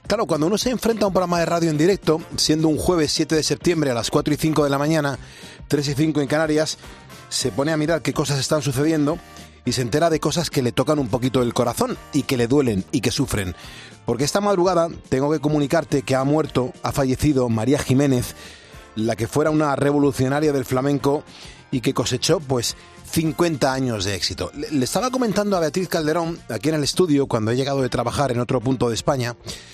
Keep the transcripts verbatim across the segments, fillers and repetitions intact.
Claro, cuando uno se enfrenta a un programa de radio en directo, siendo un jueves siete de septiembre a las cuatro y cinco de la mañana, tres y cinco en Canarias, se pone a mirar qué cosas están sucediendo y se entera de cosas que le tocan un poquito el corazón y que le duelen y que sufren. Porque esta madrugada tengo que comunicarte que ha muerto, ha fallecido María Jiménez, la que fuera una revolucionaria del flamenco y que cosechó, pues, cincuenta años de éxito. Le estaba comentando a Beatriz Calderón, aquí en el estudio, cuando he llegado de trabajar en otro punto de España,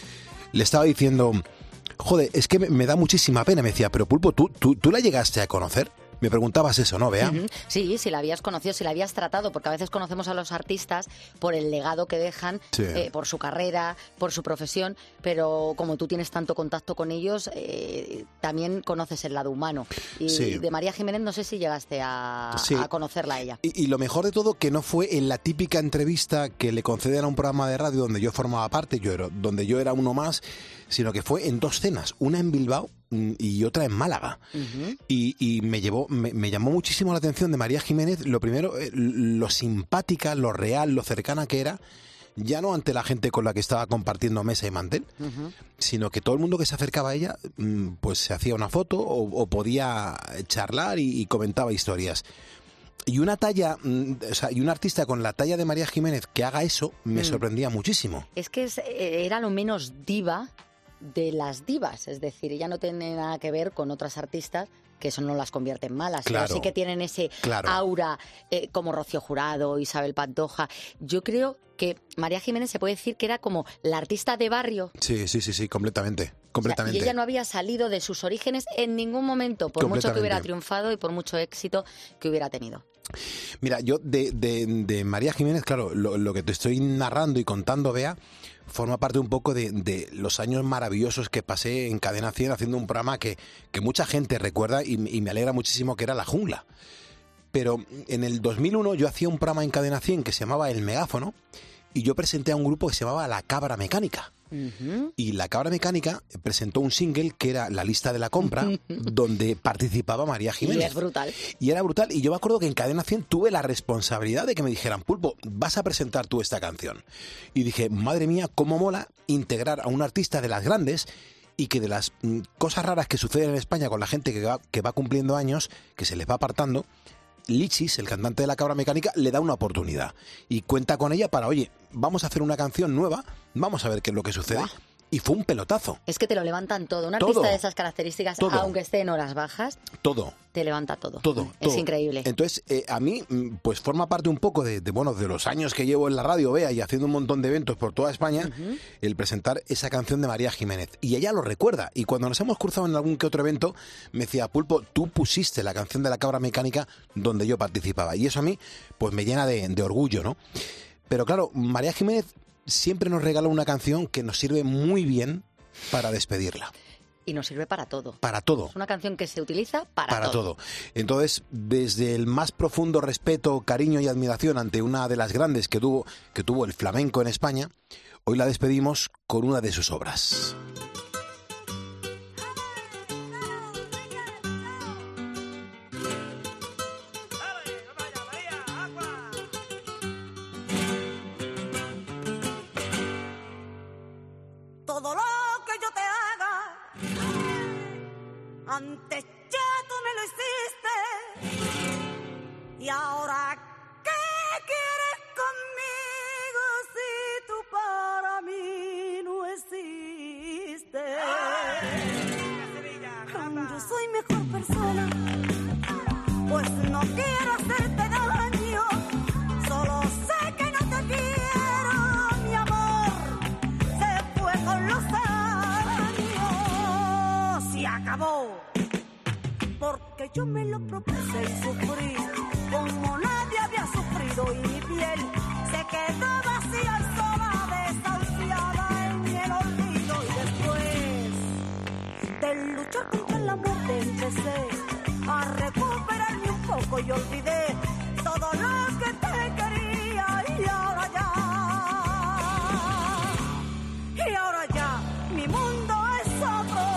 le estaba diciendo, joder, es que me da muchísima pena. Me decía, pero Pulpo, ¿tú, tú, ¿tú la llegaste a conocer? Me preguntabas eso, ¿no, Bea? Uh-huh. Sí, si la habías conocido, si la habías tratado, porque a veces conocemos a los artistas por el legado que dejan, sí. eh, por su carrera, por su profesión, pero como tú tienes tanto contacto con ellos, eh, también conoces el lado humano. Y sí. de María Jiménez no sé si llegaste a, sí. a conocerla a ella. Y, y lo mejor de todo, que no fue en la típica entrevista que le conceden a un programa de radio donde yo formaba parte, yo era, donde yo era uno más, sino que fue en dos cenas, una en Bilbao y otra en Málaga. Uh-huh. Y, y me llevó, me, me llamó muchísimo la atención de María Jiménez, lo primero, lo simpática, lo real, lo cercana que era, ya no ante la gente con la que estaba compartiendo mesa y mantel, uh-huh. sino que todo el mundo que se acercaba a ella, pues se hacía una foto o, o podía charlar y, y comentaba historias. Y una talla, o sea, y un artista con la talla de María Jiménez que haga eso, me mm. sorprendía muchísimo. Es que es, era lo menos diva de las divas, es decir, ella no tiene nada que ver con otras artistas que eso no las convierte en malas, claro, pero sí que tienen ese claro. aura eh, como Rocío Jurado, Isabel Pantoja. Yo creo que María Jiménez se puede decir que era como la artista de barrio. Sí, sí, sí, sí, completamente, completamente. O sea, y ella no había salido de sus orígenes en ningún momento, por mucho que hubiera triunfado y por mucho éxito que hubiera tenido. Mira, yo de, de, de María Jiménez, claro, lo, lo que te estoy narrando y contando, Bea, forma parte un poco de, de los años maravillosos que pasé en Cadena cien haciendo un programa que, que mucha gente recuerda y, y me alegra muchísimo, que era La Jungla. Pero en el dos mil uno yo hacía un programa en Cadena cien que se llamaba El Megáfono y yo presenté a un grupo que se llamaba La Cabra Mecánica. Uh-huh. Y La Cabra Mecánica presentó un single que era La Lista de la Compra, donde participaba María Jiménez. Y es brutal. Y era brutal. Y yo me acuerdo que en Cadena cien tuve la responsabilidad de que me dijeran, Pulpo, vas a presentar tú esta canción. Y dije, madre mía, cómo mola integrar a un artista de las grandes y que de las mm, cosas raras que suceden en España con la gente que va, que va cumpliendo años, que se les va apartando, Lichis, el cantante de La Cabra Mecánica, le da una oportunidad y cuenta con ella para, oye, vamos a hacer una canción nueva, vamos a ver qué es lo que sucede. ¡Buah! Y fue un pelotazo. Es que te lo levantan todo. Un todo, artista de esas características, todo, aunque esté en horas bajas, todo, te levanta todo. Todo. Es todo. increíble. Entonces, eh, a mí, pues forma parte un poco de, de, bueno, de los años que llevo en la radio, Bea, y haciendo un montón de eventos por toda España, uh-huh. el presentar esa canción de María Jiménez. Y ella lo recuerda. Y cuando nos hemos cruzado en algún que otro evento, me decía, Pulpo, tú pusiste la canción de La Cabra Mecánica donde yo participaba. Y eso a mí, pues me llena de, de orgullo, ¿no? Pero claro, María Jiménez siempre nos regaló una canción que nos sirve muy bien para despedirla. Y nos sirve para todo. Para todo. Es una canción que se utiliza para, para todo. todo. Entonces, desde el más profundo respeto, cariño y admiración ante una de las grandes que tuvo, que tuvo el flamenco en España, hoy la despedimos con una de sus obras. Antes ya tú me lo hiciste y ahora ¿qué quieres conmigo si tú para mí no existes? Yo soy mejor persona, pues no quiero hacerte daño, solo sé que no te quiero, mi amor, se fue con los años, se acabó. Porque yo me lo propuse y sufrí como nadie había sufrido y mi piel se quedó vacía y sola, desahuciada en el olvido. Y después de luchar contra la muerte empecé a recuperarme un poco y olvidé todo lo que te quería y ahora ya, y ahora ya mi mundo es otro.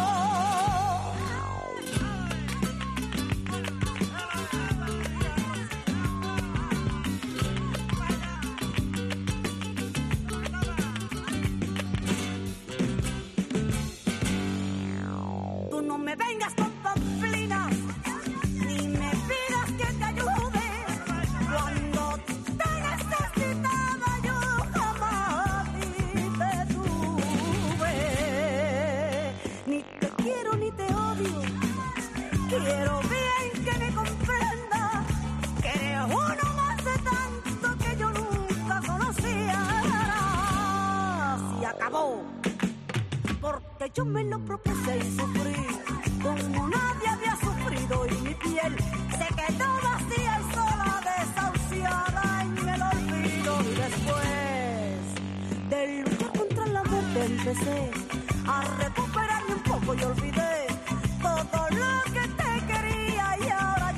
porque yo me lo propuse y sufrí como nadie había sufrido y mi piel se quedó vacía y sola, desahuciada en el olvido. Y después de luchar contra la muerte empecé a recuperarme un poco y olvidé todo lo que te quería y ahora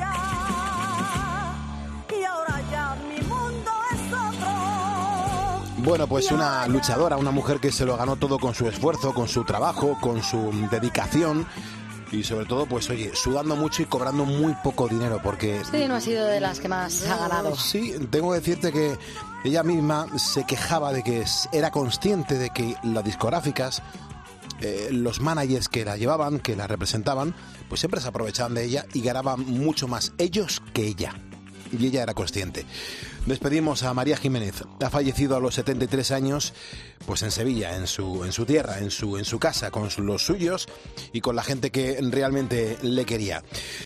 ya, y ahora ya mi mundo es otro. Bueno, pues una luchadora, una mujer que se lo ganó todo con su esfuerzo, con su trabajo, con su dedicación y sobre todo, pues oye, sudando mucho y cobrando muy poco dinero porque... Sí, no ha sido de las que más ha ganado. Sí, tengo que decirte que ella misma se quejaba de que era consciente de que las discográficas, eh, los managers que la llevaban, que la representaban, pues siempre se aprovechaban de ella y ganaban mucho más ellos que ella. Y ella era consciente. Despedimos a María Jiménez. Ha fallecido a los setenta y tres años, pues en Sevilla, en su, en su tierra, en su, en su casa, con los suyos y con la gente que realmente le quería.